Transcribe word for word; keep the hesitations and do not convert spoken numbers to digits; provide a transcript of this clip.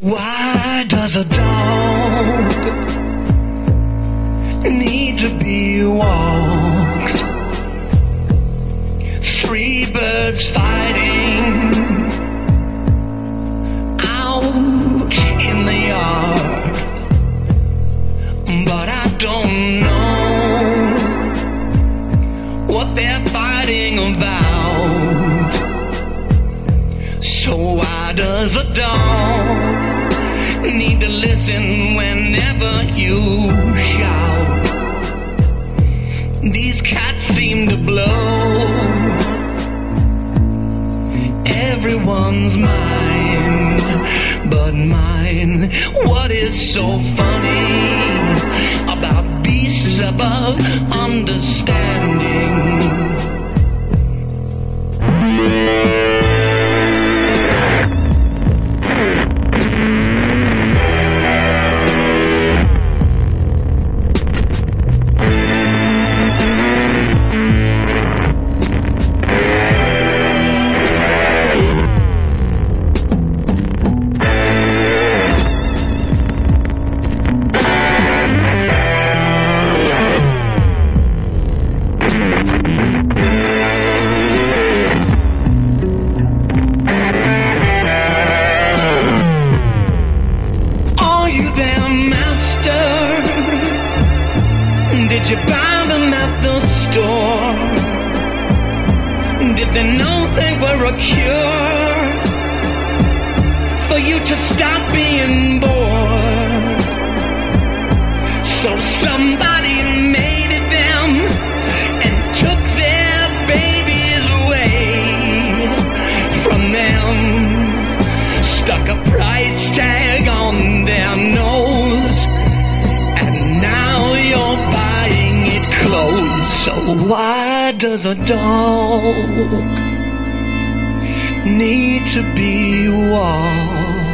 Why does a dog need to be walked? Three birds fighting out in the yard, but I don't know what they're fighting about. So why does a dog need to listen whenever you shout? These cats seem to blow everyone's mind but mine. What is so funny about beasts above understanding? Did you buy them at the store? Did they know they were a cure for you to stop being bored? So somebody made it them and took their babies away from them, stuck a price tag on their nose, and now you're buying it clothes. So why does a dog need to be walked?